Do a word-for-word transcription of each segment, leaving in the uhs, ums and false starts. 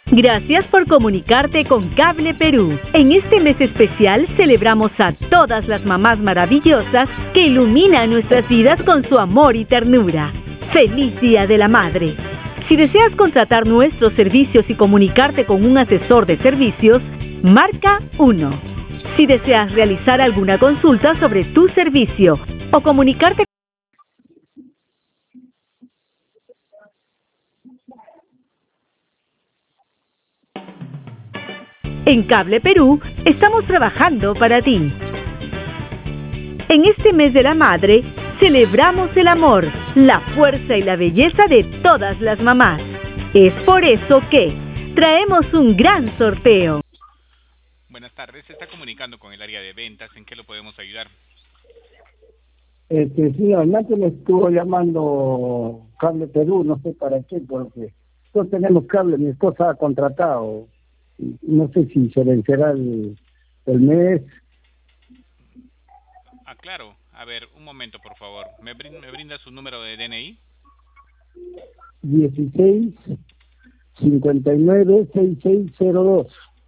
Gracias por comunicarte con Cable Perú. En este mes especial celebramos a todas las mamás maravillosas que iluminan nuestras vidas con su amor y ternura. ¡Feliz Día de la Madre! Si deseas contratar nuestros servicios y comunicarte con un asesor de servicios, marca uno. Si deseas realizar alguna consulta sobre tu servicio o comunicarte en Cable Perú, estamos trabajando para ti. En este mes de la madre, celebramos el amor, la fuerza y la belleza de todas las mamás. Es por eso que traemos un gran sorteo. Buenas tardes, se está comunicando con el área de ventas. ¿En qué lo podemos ayudar? Este, sí, antes me estuvo llamando Cable Perú, no sé para qué, porque nosotros tenemos cable, mi esposa ha contratado, no sé si se vencerá el, el mes. Ah, claro. A ver, un momento, por favor. ¿Me brinda, me brinda su número de D N I? dieciséis cincuenta y nueve sesenta y seis cero dos.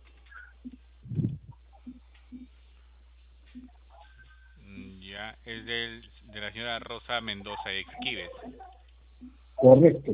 Ya, es del, de la señora Rosa Mendoza Exquives. Correcto.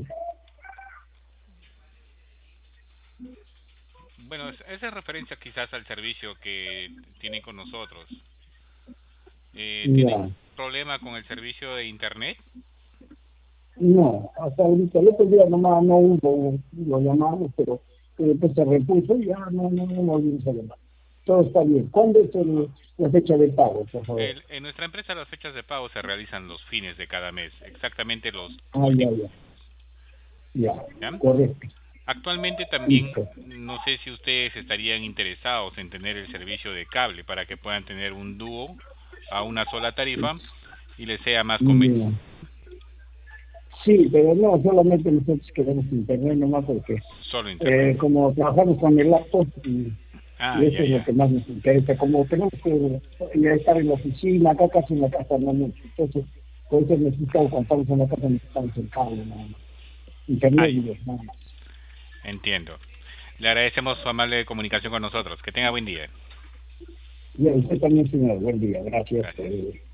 Bueno, esa es referencia quizás al servicio que tienen con nosotros. Eh, ¿Tienen problema con el servicio de internet? No, hasta ahorita, el otro día nomás no hubo, lo llamamos, pero después se repuso y ya no, no, no volvimos a llamar. Todo está bien. ¿Cuándo es el, la fecha de pago, por favor? El, en nuestra empresa las fechas de pago se realizan los fines de cada mes, exactamente los ah, últimos. Ya, ya. Ya, ¿Ya? Correcto. Actualmente también, Listo. no sé si ustedes estarían interesados en tener el servicio de cable para que puedan tener un dúo a una sola tarifa y les sea más conveniente. Sí, pero no, solamente nosotros queremos internet nomás porque Solo internet. Eh, como trabajamos con el laptop y, ah, y eso ya, es ya. lo que más nos interesa. Como tenemos que ya estar en la oficina, acá casi en la casa no mucho, entonces por eso necesitamos, cuando estamos en la casa necesitamos el cable nada más. Internet y ah, nada más. Entiendo. Le agradecemos su amable comunicación con nosotros. Que tenga buen día. Y a usted también, señor. Buen día. Gracias. Gracias.